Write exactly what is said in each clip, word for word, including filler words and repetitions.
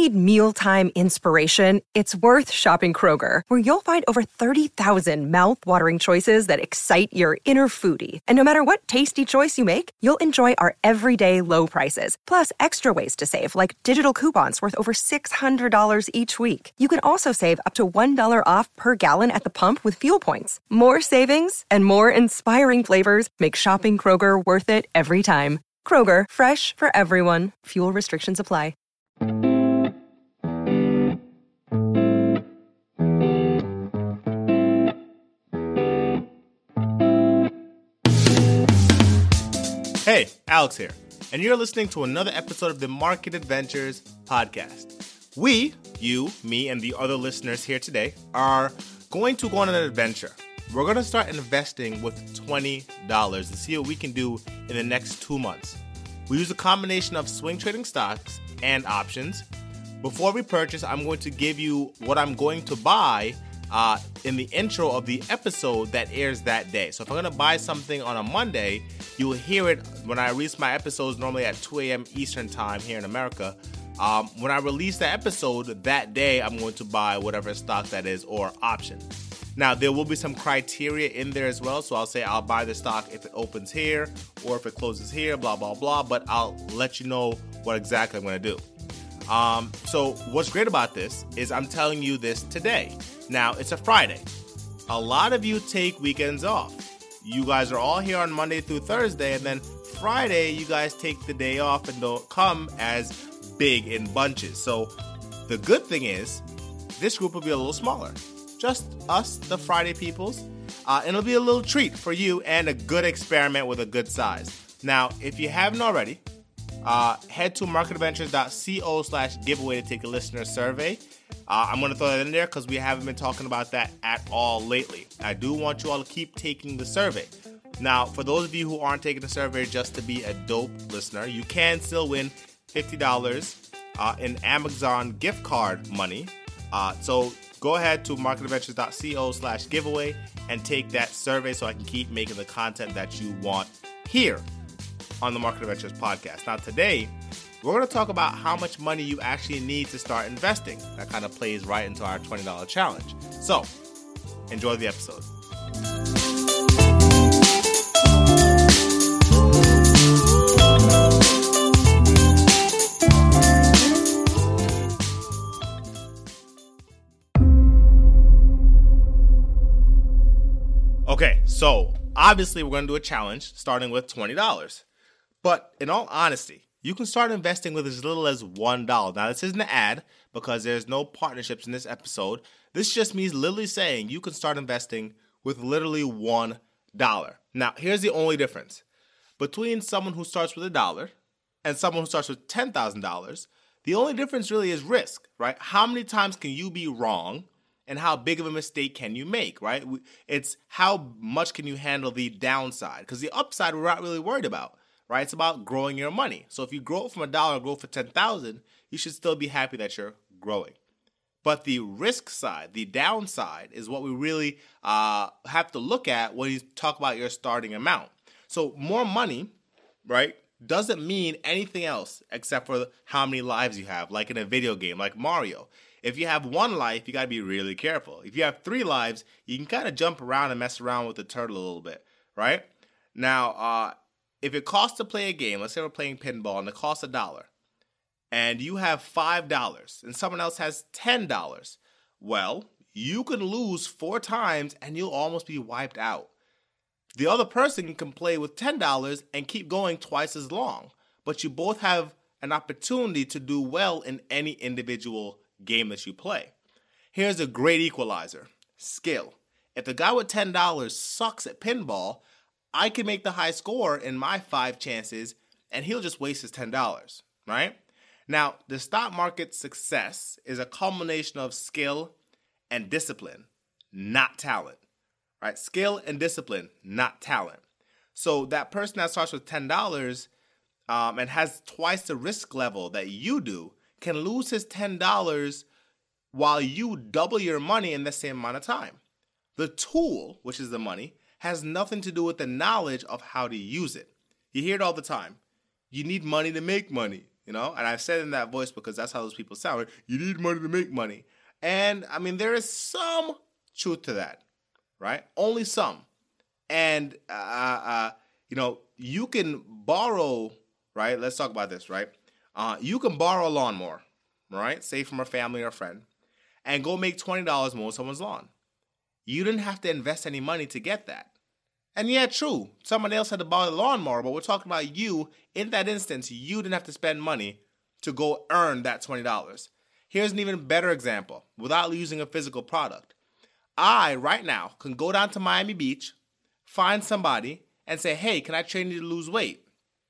need mealtime inspiration? It's worth shopping Kroger, where you'll find over thirty thousand mouth-watering choices that excite your inner foodie. And no matter what tasty choice you make, you'll enjoy our everyday low prices, plus extra ways to save, like digital coupons worth over six hundred dollars each week. You can also save up to one dollar off per gallon at the pump with fuel points. More savings and more inspiring flavors make shopping Kroger worth it every time. Kroger, fresh for everyone. Fuel restrictions apply. Hey, Alex here, and you're listening to another episode of the Market Adventures podcast. We, you, me, and the other listeners here today are going to go on an adventure. We're going to start investing with twenty dollars and see what we can do in the next two months. We use a combination of swing trading stocks and options. Before we purchase, I'm going to give you what I'm going to buy uh, in the intro of the episode that airs that day. So if I'm going to buy something on a Monday, you'll hear it when I release my episodes normally at two a.m. Eastern time here in America. Um, when I release the episode that day, I'm going to buy whatever stock that is or option. Now, there will be some criteria in there as well. So I'll say I'll buy the stock if it opens here or if it closes here, blah, blah, blah. But I'll let you know what exactly I'm going to do. Um, so what's great about this is I'm telling you this today. Now, it's a Friday. A lot of you take weekends off. You guys are all here on Monday through Thursday. And then Friday, you guys take the day off and don't come as big in bunches. So the good thing is this group will be a little smaller. Just us, the Friday peoples. Uh, and it'll be a little treat for you and a good experiment with a good size. Now, if you haven't already, uh, head to marketadventures.co slash giveaway to take a listener survey. Uh, I'm going to throw that in there because we haven't been talking about that at all lately. I do want you all to keep taking the survey. Now, for those of you who aren't taking the survey just to be a dope listener, you can still win fifty dollars uh, in Amazon gift card money. Uh, so go ahead to marketadventures.co slash giveaway and take that survey so I can keep making the content that you want here on the Market Adventures podcast. Now today, we're going to talk about how much money you actually need to start investing. That kind of plays right into our twenty dollars challenge. So, enjoy the episode. Okay, so obviously we're going to do a challenge starting with twenty dollars. But in all honesty, you can start investing with as little as one dollar. Now, this isn't an ad because there's no partnerships in this episode. This just means literally saying you can start investing with literally one dollar. Now, here's the only difference. Between someone who starts with a dollar and someone who starts with ten thousand dollars, the only difference really is risk, right? How many times can you be wrong? And how big of a mistake can you make, right? It's how much can you handle the downside? Because the upside we're not really worried about, right? It's about growing your money. So if you grow it from a dollar, grow for ten thousand, you should still be happy that you're growing. But the risk side, the downside, is what we really uh, have to look at when you talk about your starting amount. So more money, right, doesn't mean anything else except for how many lives you have, like in a video game, like Mario. If you have one life, you got to be really careful. If you have three lives, you can kind of jump around and mess around with the turtle a little bit, right? Now, uh, if it costs to play a game, let's say we're playing pinball and it costs a dollar, and you have five dollars and someone else has ten dollars, well, you can lose four times and you'll almost be wiped out. The other person can play with ten dollars and keep going twice as long, but you both have an opportunity to do well in any individual game that you play. Here's a great equalizer: skill. If the guy with ten dollars sucks at pinball, I can make the high score in my five chances and he'll just waste his ten dollars, right? Now, the stock market success is a culmination of skill and discipline, not talent, right? Skill and discipline, not talent. So that person that starts with ten dollars um, and has twice the risk level that you do can lose his ten dollars while you double your money in the same amount of time. The tool, which is the money, has nothing to do with the knowledge of how to use it. You hear it all the time. You need money to make money. you know? And I've said in that voice because that's how those people sound. Like, you need money to make money. And, I mean, there is some truth to that, right? Only some. And, uh, uh, you know, you can borrow, right? Let's talk about this, right? Uh, you can borrow a lawnmower, right? Say from a family or a friend, and go make twenty dollars mow someone's lawn. You didn't have to invest any money to get that. And yeah, true, someone else had to borrow the lawnmower, but we're talking about you. In that instance, you didn't have to spend money to go earn that twenty dollars. Here's an even better example, without using a physical product. I, right now, can go down to Miami Beach, find somebody, and say, hey, can I train you to lose weight?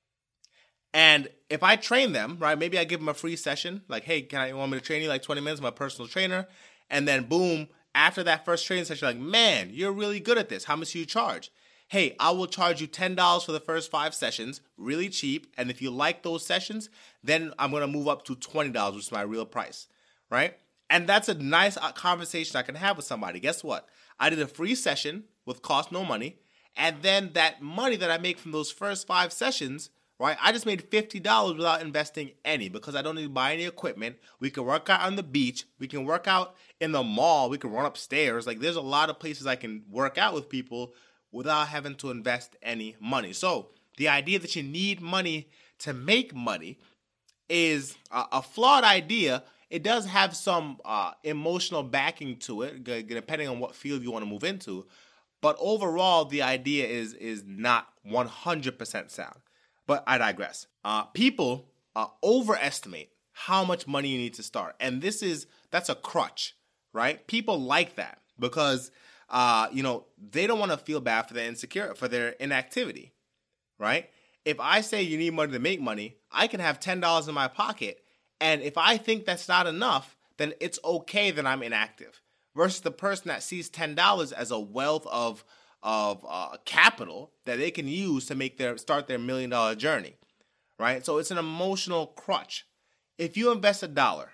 And if I train them, right, maybe I give them a free session, like, hey, can I, you want me to train you like twenty minutes, my personal trainer? And then boom, after that first training session, like, man, you're really good at this. How much do you charge? Hey, I will charge you ten dollars for the first five sessions, really cheap. And if you like those sessions, then I'm going to move up to twenty dollars, which is my real price, right? And that's a nice conversation I can have with somebody. Guess what? I did a free session with cost no money. And then that money that I make from those first five sessions, right, I just made fifty dollars without investing any because I don't need to buy any equipment. We can work out on the beach. We can work out in the mall. We can run upstairs. Like, there's a lot of places I can work out with people without having to invest any money. So the idea that you need money to make money is a, a flawed idea. It does have some uh, emotional backing to it, depending on what field you want to move into. But overall, the idea is is not one hundred percent sound. But I digress. Uh, people uh, overestimate how much money you need to start. And this is, that's a crutch, right? People like that because, uh, you know, they don't want to feel bad for their insecure, for their inactivity, right? If I say you need money to make money, I can have ten dollars in my pocket. And if I think that's not enough, then it's okay that I'm inactive. Versus the person that sees ten dollars as a wealth of of uh, capital that they can use to make their start their million dollar journey, right? So it's an emotional crutch. If you invest a dollar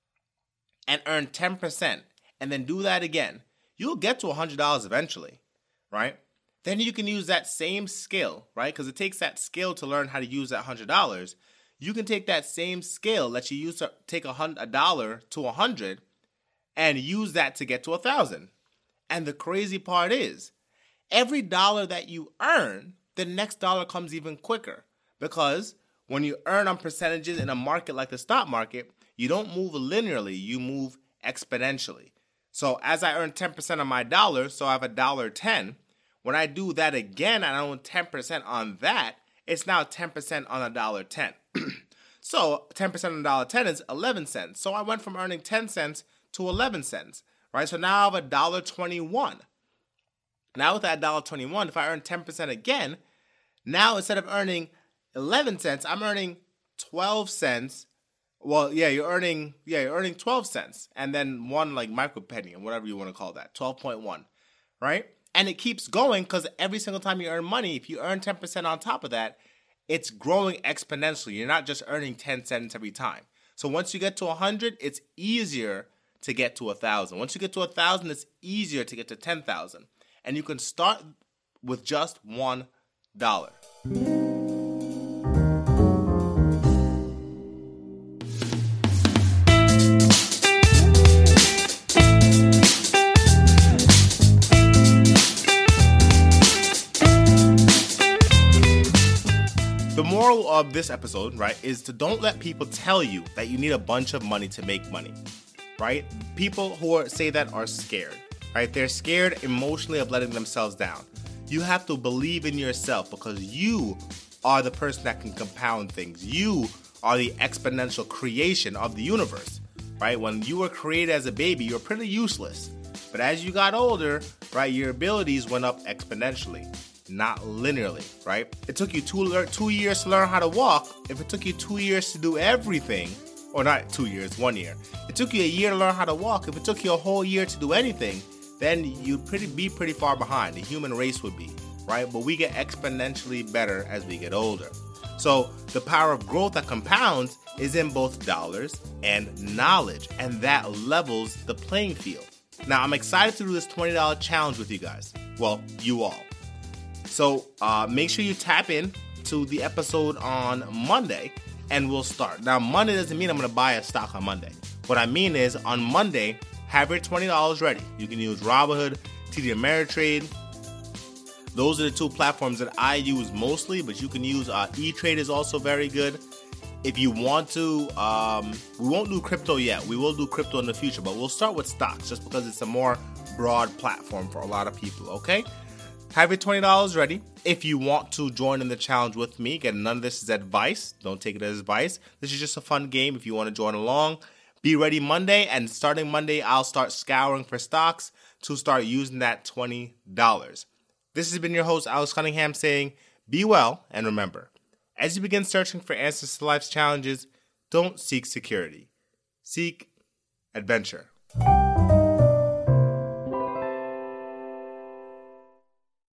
and earn ten percent and then do that again, you'll get to one hundred dollars eventually, right? Then you can use that same skill, right? Because it takes that skill to learn how to use that one hundred dollars. You can take that same skill that you use to take a dollar to one hundred and use that to get to one thousand. And the crazy part is, every dollar that you earn, the next dollar comes even quicker. Because when you earn on percentages in a market like the stock market, you don't move linearly, you move exponentially. So as I earn ten percent on my dollar, so I have a dollar ten. When I do that again and I own ten percent on that, it's now ten percent on a dollar ten. So ten percent on a dollar ten is eleven cents. So I went from earning ten cents to eleven cents, right? So now I have a dollar twenty-one. Now with that one dollar twenty-one, if I earn ten percent again, now instead of earning eleven cents, I'm earning twelve cents. Well, yeah, you're earning, yeah, you're earning twelve cents. And then one like micro penny or whatever you want to call that, twelve point one, right? And it keeps going because every single time you earn money, if you earn ten percent on top of that, it's growing exponentially. You're not just earning ten cents every time. So once you get to one hundred, it's easier to get to one thousand. Once you get to one thousand, it's easier to get to ten thousand. And you can start with just one dollar. The moral of this episode, right, is to don't let people tell you that you need a bunch of money to make money, right? People who are, say that are scared, right? They're scared emotionally of letting themselves down. You have to believe in yourself because you are the person that can compound things. You are the exponential creation of the universe, right? When you were created as a baby, you were pretty useless. But as you got older, right, your abilities went up exponentially. Not linearly, right? It took you two, two years to learn how to walk. If it took you two years to do everything, or not two years, one year. It took you a year to learn how to walk. If it took you a whole year to do anything, then you'd pretty, be pretty far behind. The human race would be, right? But we get exponentially better as we get older. So the power of growth that compounds is in both dollars and knowledge, and that levels the playing field. Now, I'm excited to do this twenty dollars challenge with you guys. Well, you all. So uh, make sure you tap in to the episode on Monday and we'll start. Now, Monday doesn't mean I'm going to buy a stock on Monday. What I mean is, on Monday, have your twenty dollars ready. You can use Robinhood, T D Ameritrade. Those are the two platforms that I use mostly, but you can use uh, E-Trade is also very good. If you want to, um, we won't do crypto yet. We will do crypto in the future, but we'll start with stocks just because it's a more broad platform for a lot of people, okay? Have your twenty dollars ready. If you want to join in the challenge with me, again, none of this is advice. Don't take it as advice. This is just a fun game if you want to join along. Be ready Monday, and starting Monday, I'll start scouring for stocks to start using that twenty dollars. This has been your host, Alex Cunningham, saying, be well, and remember, as you begin searching for answers to life's challenges, don't seek security. Seek adventure.